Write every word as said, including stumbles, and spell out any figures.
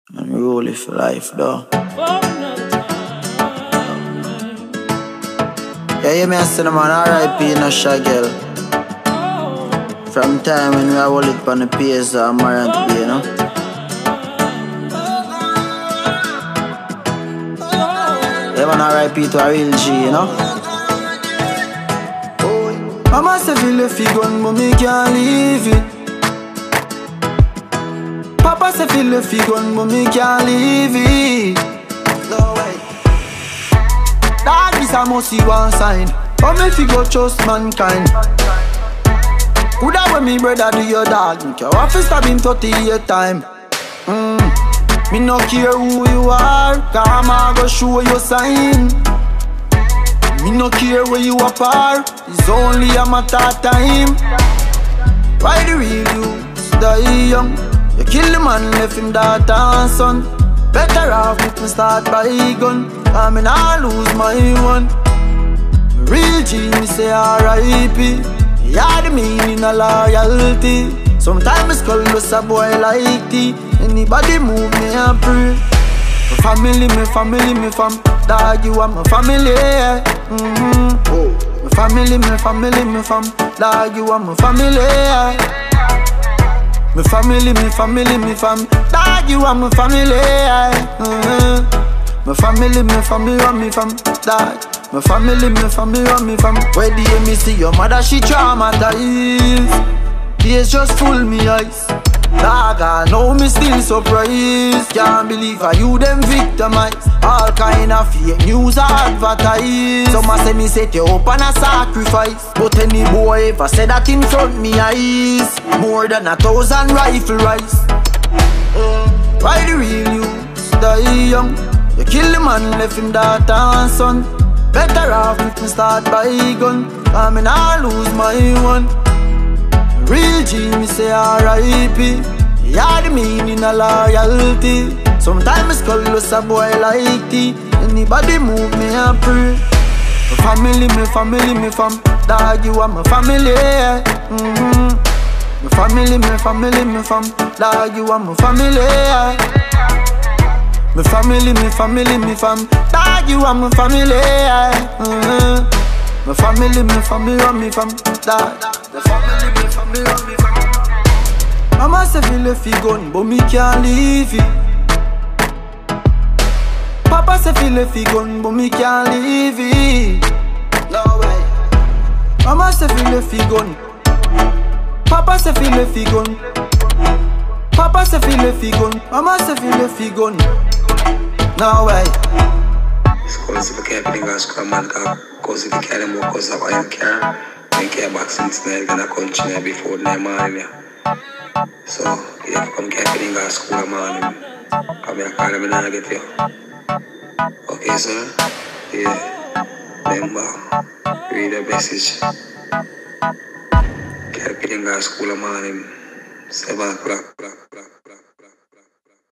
And we roll it for life, though. Yeah, you may say, man, R I P in a Shagel. From time when we roll it on the P S or Marant P, you know. Yeah, man, R I P to a real G, you know. Mama say feel if you gun, but me can't leave it. Papa say feel if you gun, but me can't leave it. No way. Dog is a must see one sign. But me fi go trust mankind. Coulda when me brother do your dog, me care what fi stab him thirty-eight time. Mm. Me no care who you are, karma go show you sign. Me no care where you apart, it's only a matter of time. Why the real youths die young? You kill the man, left him daughter and son. Better off if me start by gun, I mean I lose my one. Real G, me say R I P. Yeah, the meaning of loyalty. Sometimes call us a boy like T. Anybody move me and pray. My family, my family, my fam. Dog, you are my family, yeah. Mm-hmm. Oh. My family, my family, my fam. Dog, you are my family, yeah. My family, my family, my fam. Dog, you are my family, yeah. Mm-hmm. My family, my family, and my fam. Dog, my family, my family, and my fam. Where do you me see your mother? She traumatized. Tears just full me eyes. Dog, I know me still surprised. Can't believe how you them victimized. All kind of fake news advertised. Some a say me set you up on a sacrifice, but any boy ever said that in front me eyes. More than a thousand rifle rice. uh, Why the real youths die young? You kill the man, left him daughter and son. Better off if me start by gun, I mean I lose my one. Real G, me say R I P. Yeah, the meaning of loyalty. Sometimes call us a boy like T. Anybody move me and pray. My family, my family, my fam. Dog, you are my family, yeah. Mm-hmm. My family, my family, my fam. Dog, you are my family, yeah. My family, my family, my fam. Dog, you are my family, yeah. Mm-hmm. My family, my family, and my fam. Dog, the family, my family, and my fam. Mama say feel if you gun, but me can't leave it. Papa say feel if you gun, but me can't leave it. No way. Mama say feel if you gun. Papa say feel if you gun. Papa say feel if you gun. Mama say feel if you gun. No way. Cause if I can't be in school, man, cause if you can't more cause of I care. I care back since night in a country before the morning. So you have to come careful in the school morning. Come here, call me and get you. Okay, sir? Yeah. Remember, read the message. Careful in the school morning. Seven o'clock, o'clock, o'clock.